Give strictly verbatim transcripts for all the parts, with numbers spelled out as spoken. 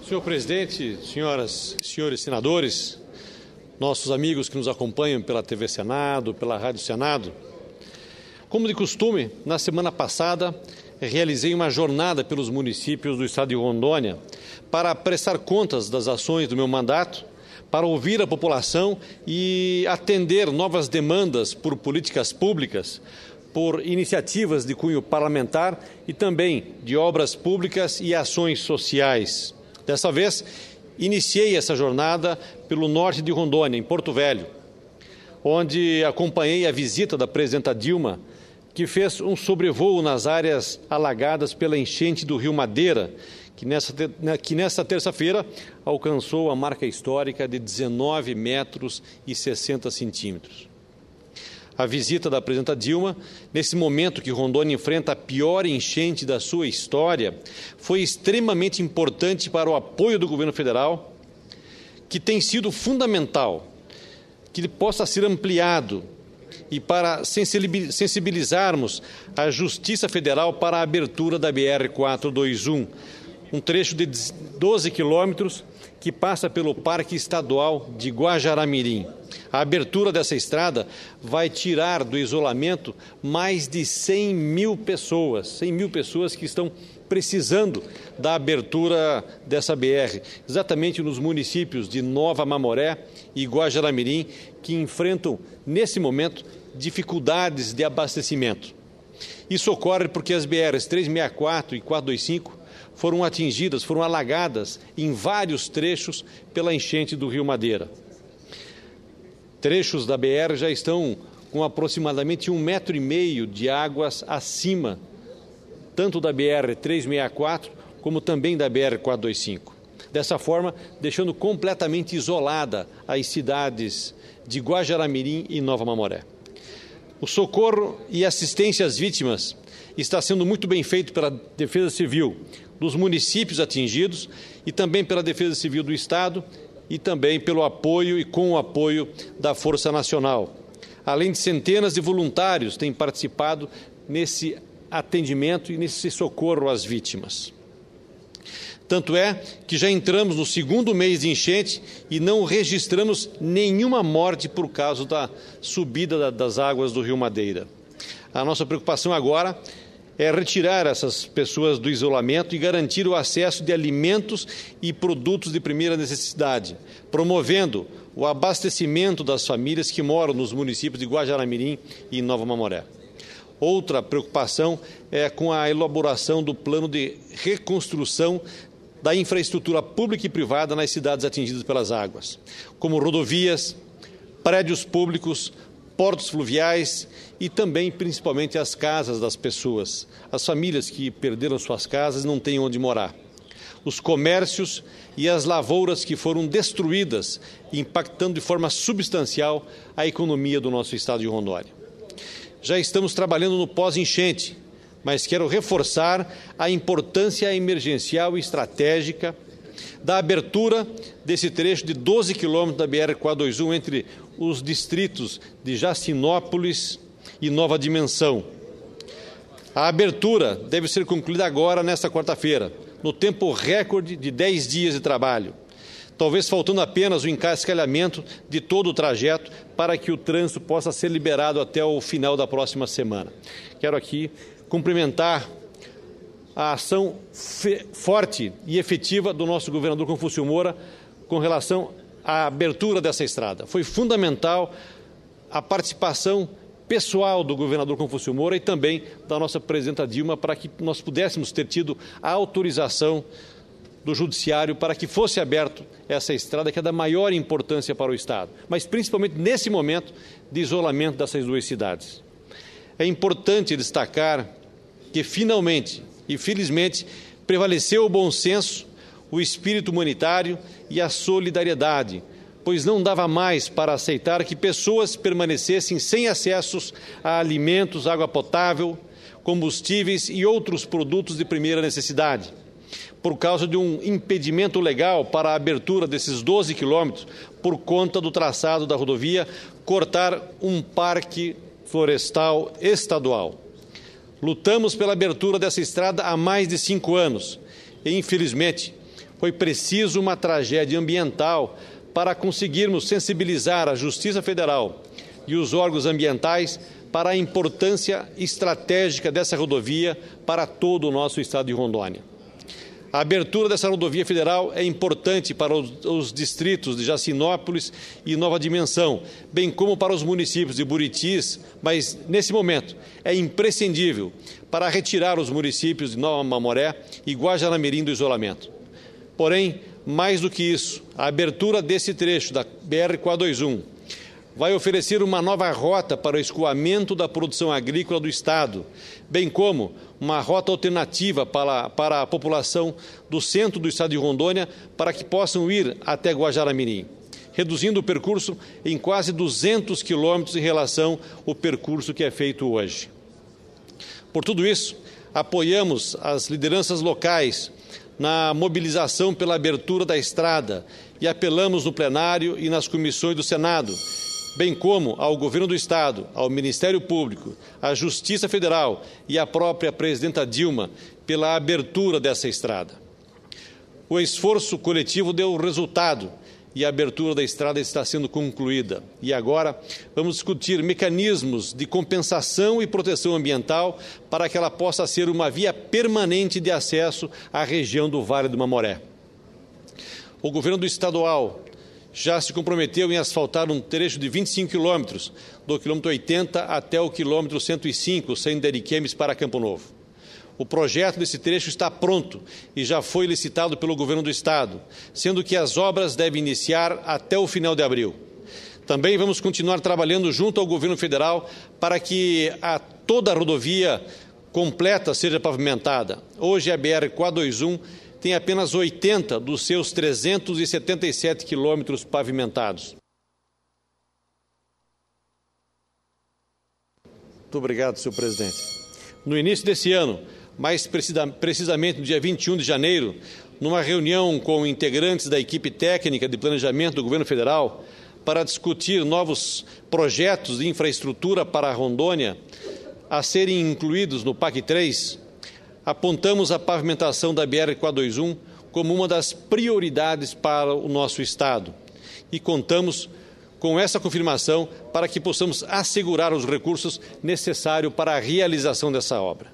Senhor presidente, senhoras e senhores senadores, nossos amigos que nos acompanham pela T V Senado, pela Rádio Senado, como de costume, na semana passada, realizei uma jornada pelos municípios do estado de Rondônia para prestar contas das ações do meu mandato, para ouvir a população e atender novas demandas por políticas públicas, por iniciativas de cunho parlamentar e também de obras públicas e ações sociais. Dessa vez, iniciei essa jornada pelo norte de Rondônia, em Porto Velho, onde acompanhei a visita da presidenta Dilma, que fez um sobrevoo nas áreas alagadas pela enchente do Rio Madeira, que nessa, que nessa terça-feira alcançou a marca histórica de dezenove metros e sessenta centímetros. A visita da presidenta Dilma, nesse momento que Rondônia enfrenta a pior enchente da sua história, foi extremamente importante para o apoio do governo federal, que tem sido fundamental que ele possa ser ampliado e para sensibilizarmos a Justiça Federal para a abertura da B R quatrocentos e vinte e um, um trecho de doze quilômetros que passa pelo Parque Estadual de Guajará-Mirim. A abertura dessa estrada vai tirar do isolamento mais de cem mil pessoas, cem mil pessoas que estão precisando da abertura dessa B R, exatamente nos municípios de Nova Mamoré e Guajará-Mirim, que enfrentam, nesse momento, dificuldades de abastecimento. Isso ocorre porque as B Rs trezentos e sessenta e quatro e quatrocentos e vinte e cinco foram atingidas, foram alagadas em vários trechos pela enchente do Rio Madeira. Trechos da B R já estão com aproximadamente um metro e meio de águas acima, tanto da B R trezentos e sessenta e quatro como também da B R quatrocentos e vinte e cinco. Dessa forma, deixando completamente isolada as cidades de Guajará-Mirim e Nova Mamoré. O socorro e assistência às vítimas está sendo muito bem feito pela Defesa Civil dos municípios atingidos e também pela Defesa Civil do Estado e também pelo apoio e com o apoio da Força Nacional. Além de centenas de voluntários que têm participado nesse atendimento e nesse socorro às vítimas. Tanto é que já entramos no segundo mês de enchente e não registramos nenhuma morte por causa da subida das águas do Rio Madeira. A nossa preocupação agora é retirar essas pessoas do isolamento e garantir o acesso de alimentos e produtos de primeira necessidade, promovendo o abastecimento das famílias que moram nos municípios de Guajará-Mirim e Nova Mamoré. Outra preocupação é com a elaboração do plano de reconstrução da infraestrutura pública e privada nas cidades atingidas pelas águas, como rodovias, prédios públicos, portos fluviais e também, principalmente, as casas das pessoas, as famílias que perderam suas casas e não têm onde morar, os comércios e as lavouras que foram destruídas, impactando de forma substancial a economia do nosso estado de Rondônia. Já estamos trabalhando no pós-enchente, mas quero reforçar a importância emergencial e estratégica da abertura desse trecho de doze quilômetros da B R quatrocentos e vinte e um entre os distritos de Jacinópolis e Nova Dimensão. A abertura deve ser concluída agora, nesta quarta-feira, no tempo recorde de dez dias de trabalho, talvez faltando apenas o encascalhamento de todo o trajeto para que o trânsito possa ser liberado até o final da próxima semana. Quero aqui cumprimentar a ação forte e efetiva do nosso governador Confúcio Moura com relação à abertura dessa estrada. Foi fundamental a participação pessoal do governador Confúcio Moura e também da nossa presidenta Dilma para que nós pudéssemos ter tido a autorização do Judiciário para que fosse aberta essa estrada, que é da maior importância para o Estado, mas principalmente nesse momento de isolamento dessas duas cidades. É importante destacar que, finalmente e felizmente, prevaleceu o bom senso, o espírito humanitário e a solidariedade, pois não dava mais para aceitar que pessoas permanecessem sem acessos a alimentos, água potável, combustíveis e outros produtos de primeira necessidade, por causa de um impedimento legal para a abertura desses doze quilômetros por conta do traçado da rodovia cortar um parque florestal estadual. Lutamos pela abertura dessa estrada há mais de cinco anos e, infelizmente, Foi preciso uma tragédia ambiental para conseguirmos sensibilizar a Justiça Federal e os órgãos ambientais para a importância estratégica dessa rodovia para todo o nosso estado de Rondônia. A abertura dessa rodovia federal é importante para os, os distritos de Jacinópolis e Nova Dimensão, bem como para os municípios de Buritis, mas, nesse momento, é imprescindível para retirar os municípios de Nova Mamoré e Guajará-Mirim do isolamento. Porém, mais do que isso, a abertura desse trecho da B R quatrocentos e vinte e um vai oferecer uma nova rota para o escoamento da produção agrícola do Estado, bem como uma rota alternativa para, para a população do centro do Estado de Rondônia para que possam ir até Guajará-Mirim, reduzindo o percurso em quase duzentos quilômetros em relação ao percurso que é feito hoje. Por tudo isso, apoiamos as lideranças locais na mobilização pela abertura da estrada e apelamos no plenário e nas comissões do Senado, bem como ao Governo do Estado, ao Ministério Público, à Justiça Federal e à própria Presidenta Dilma pela abertura dessa estrada. O esforço coletivo deu resultado e a abertura da estrada está sendo concluída. E agora vamos discutir mecanismos de compensação e proteção ambiental para que ela possa ser uma via permanente de acesso à região do Vale do Mamoré. O Governo do Estadual já se comprometeu em asfaltar um trecho de vinte e cinco quilômetros, do quilômetro oitenta até o quilômetro cento e cinco, saindo de Ariquemes para Campo Novo. O projeto desse trecho está pronto e já foi licitado pelo Governo do Estado, sendo que as obras devem iniciar até o final de abril. Também vamos continuar trabalhando junto ao Governo Federal para que a, toda a rodovia completa seja pavimentada. Hoje a B R quatrocentos e vinte e um tem apenas oitenta dos seus trezentos e setenta e sete quilômetros pavimentados. Muito obrigado, senhor presidente. No início desse ano, mais precisamente no dia vinte e um de janeiro, numa reunião com integrantes da equipe técnica de planejamento do Governo Federal para discutir novos projetos de infraestrutura para a Rondônia a serem incluídos no P A C três, apontamos a pavimentação da B R quatrocentos e vinte e um como uma das prioridades para o nosso Estado e contamos com essa confirmação para que possamos assegurar os recursos necessários para a realização dessa obra.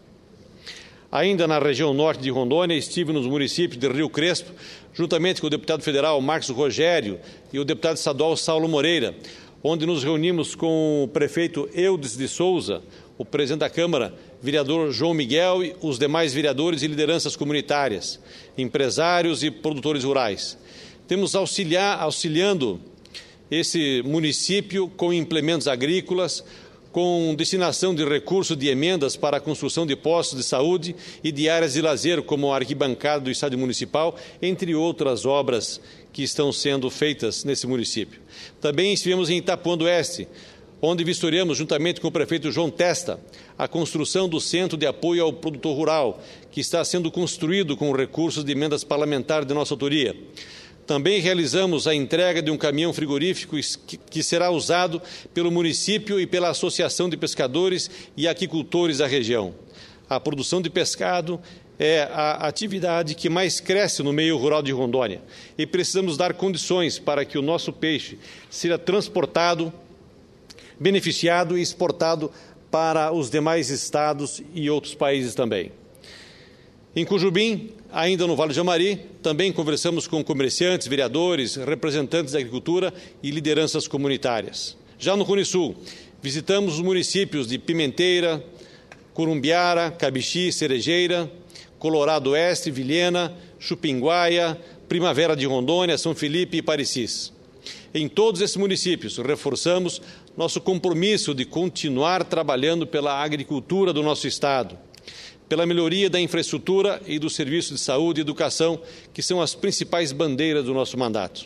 Ainda na região norte de Rondônia, estive nos municípios de Rio Crespo, juntamente com o deputado federal Marcos Rogério e o deputado estadual Saulo Moreira, onde nos reunimos com o prefeito Eudes de Souza, o presidente da Câmara, vereador João Miguel e os demais vereadores e lideranças comunitárias, empresários e produtores rurais. Temos auxiliar, auxiliando esse município com implementos agrícolas, com destinação de recursos de emendas para a construção de postos de saúde e de áreas de lazer, como a arquibancada do Estádio Municipal, entre outras obras que estão sendo feitas nesse município. Também estivemos em Itapuã do Oeste, onde vistoriamos, juntamente com o prefeito João Testa, a construção do Centro de Apoio ao Produtor Rural, que está sendo construído com recursos de emendas parlamentares de nossa autoria. Também realizamos a entrega de um caminhão frigorífico que será usado pelo município e pela Associação de Pescadores e Aquicultores da região. A produção de pescado é a atividade que mais cresce no meio rural de Rondônia e precisamos dar condições para que o nosso peixe seja transportado, beneficiado e exportado para os demais estados e outros países também. Em Cujubim, ainda no Vale do Jamari, também conversamos com comerciantes, vereadores, representantes da agricultura e lideranças comunitárias. Já no Cone Sul, visitamos os municípios de Pimenteira, Curumbiara, Cabixi, Cerejeira, Colorado Oeste, Vilhena, Chupinguaia, Primavera de Rondônia, São Felipe e Parecis. Em todos esses municípios, reforçamos nosso compromisso de continuar trabalhando pela agricultura do nosso Estado, pela melhoria da infraestrutura e do serviço de saúde e educação, que são as principais bandeiras do nosso mandato.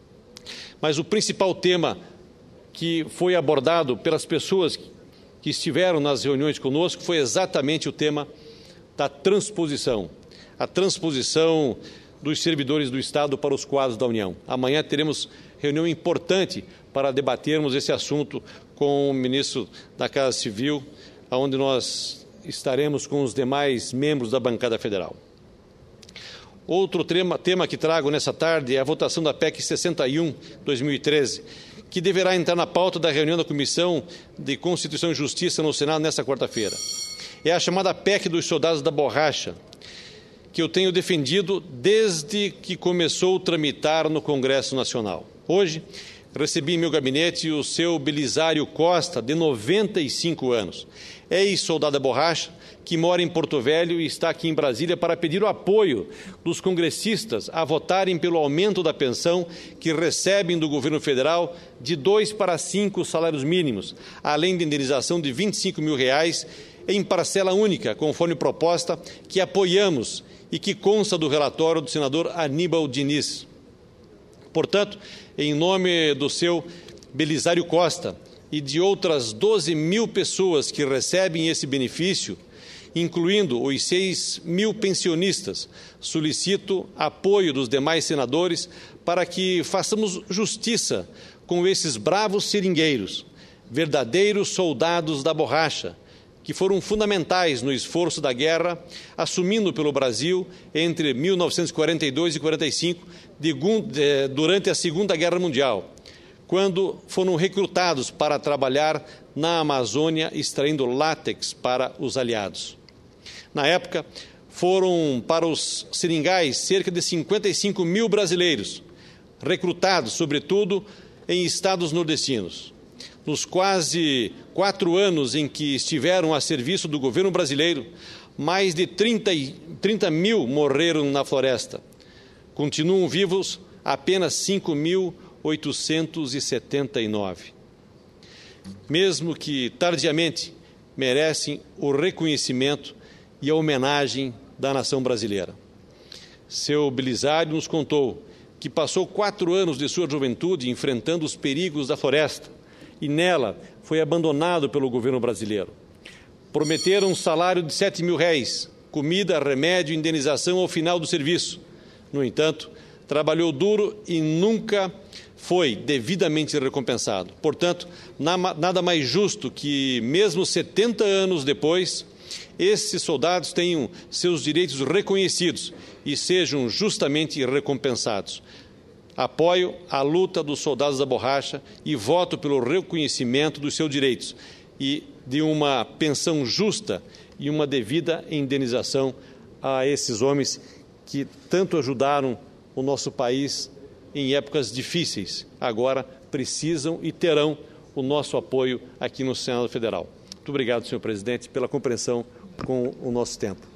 Mas o principal tema que foi abordado pelas pessoas que estiveram nas reuniões conosco foi exatamente o tema da transposição, a transposição dos servidores do Estado para os quadros da União. Amanhã teremos reunião importante para debatermos esse assunto com o ministro da Casa Civil, onde nós estaremos com os demais membros da bancada federal. Outro tema, tema que trago nessa tarde é a votação da P E C sessenta e um, dois mil e treze, que deverá entrar na pauta da reunião da Comissão de Constituição e Justiça no Senado nesta quarta-feira. É a chamada P E C dos soldados da borracha, que eu tenho defendido desde que começou a tramitar no Congresso Nacional. Hoje, recebi em meu gabinete o seu Belisário Costa, de noventa e cinco anos, ex-soldado da borracha, que mora em Porto Velho e está aqui em Brasília para pedir o apoio dos congressistas a votarem pelo aumento da pensão que recebem do governo federal de dois para cinco salários mínimos, além de indenização de vinte e cinco mil reais em parcela única, conforme proposta que apoiamos e que consta do relatório do senador Aníbal Diniz. Portanto, em nome do seu Belisário Costa e de outras doze mil pessoas que recebem esse benefício, incluindo os seis mil pensionistas, solicito apoio dos demais senadores para que façamos justiça com esses bravos seringueiros, verdadeiros soldados da borracha, que foram fundamentais no esforço da guerra, assumindo pelo Brasil entre mil novecentos e quarenta e dois e quarenta e cinco, de, de, durante a Segunda Guerra Mundial, quando foram recrutados para trabalhar na Amazônia, extraindo látex para os aliados. Na época, foram para os seringais cerca de cinquenta e cinco mil brasileiros, recrutados, sobretudo, em estados nordestinos. Nos quase quatro anos em que estiveram a serviço do governo brasileiro, mais de trinta mil morreram na floresta. Continuam vivos apenas cinco mil oitocentos e setenta e nove. Mesmo que tardiamente, merecem o reconhecimento e a homenagem da nação brasileira. Seu Belisário nos contou que passou quatro anos de sua juventude enfrentando os perigos da floresta e nela foi abandonado pelo governo brasileiro. Prometeram um salário de sete mil réis, comida, remédio e indenização ao final do serviço. No entanto, trabalhou duro e nunca foi devidamente recompensado. Portanto, nada mais justo que, mesmo setenta anos depois, esses soldados tenham seus direitos reconhecidos e sejam justamente recompensados. Apoio a luta dos soldados da borracha e voto pelo reconhecimento dos seus direitos e de uma pensão justa e uma devida indenização a esses homens que tanto ajudaram o nosso país em épocas difíceis. Agora precisam e terão o nosso apoio aqui no Senado Federal. Muito obrigado, senhor presidente, pela compreensão com o nosso tempo.